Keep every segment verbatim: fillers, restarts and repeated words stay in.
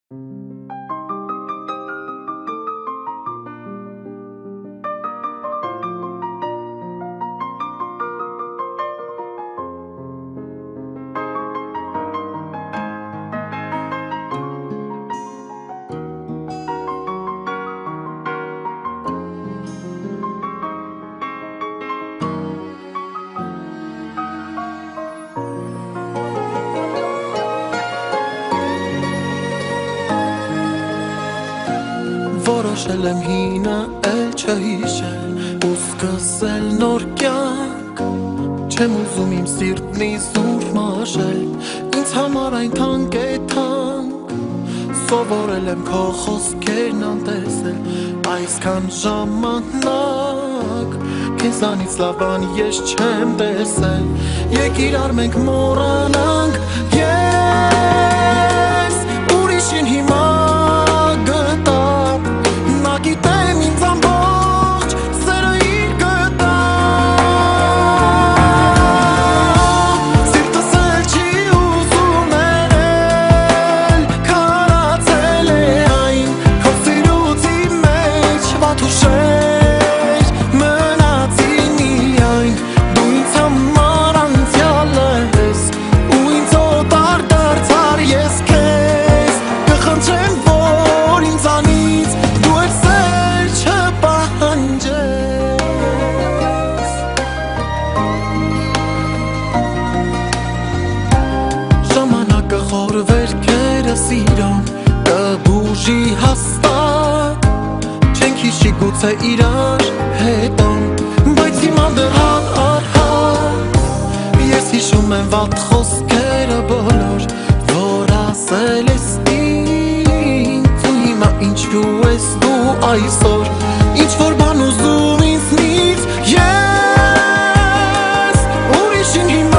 Որոշել եմ հինը էլ չհիշել ու սկսել նոր կյանք Չեմ ուզում իմ սիրտն իզուր մաշել Ինձ համար այն թանկ է թանկ Սովորել եմ քո խոսքերն անտեսել Այսքան ժամանակ Քեզանից լավ բան ես չեմ տեսել Եկ իրար մենք մոռանանք Ես ուրիշին հիմա Գիտեմ ինձ ամբողջ սերը իր գտա Սիրտս էլ չի ուզում ներել Քարացել է այն Քո սիրուցի մեջ վատ ուշեր Մնացին միայն Դու ինձ համար անցյալ ես Ու ինձ օտար դարձար ես քեզ Կխնդրեմ որ ինձանից Դու ես Ժամանակը խոր վերքերը սիրոն կբուժի հաստատ Չենք հիշի գուցե իրար հետոն Բայց հիմա դեռ հատ արհատ Ես հիշում եմ վատ խոսքերը բոլոր Որ ասել ես ինձ Ու հիմա ինչու ես դու այսօր Ինչ որ բան ուզում ինձնից Ես ուրիշին հիմա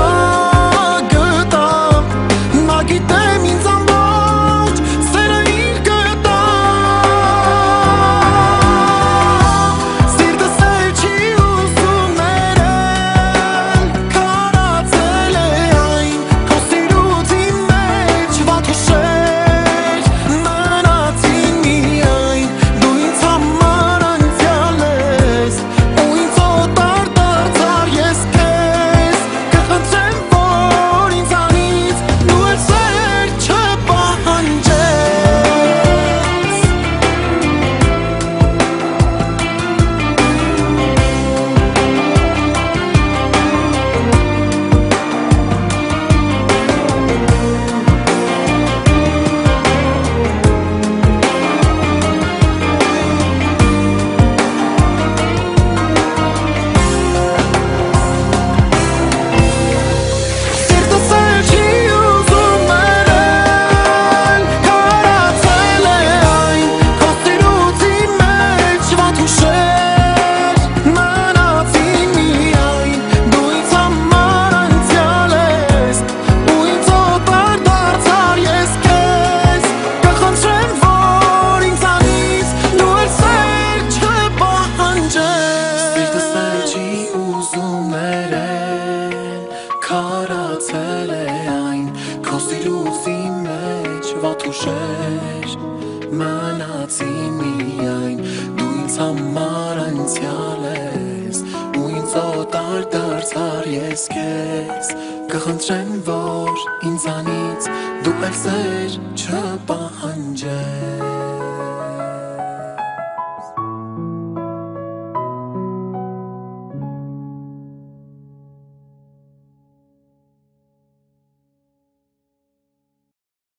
Քարացել է այն Քո սիրուցի մեջ վատ ուշեր Մնացին միայն Դու ինձ համար անցյալ ես Ու ինձ օտար դարձար ես քեզ Կխնդրեմ որ ինձանից Դու էլ սեր չպահանջես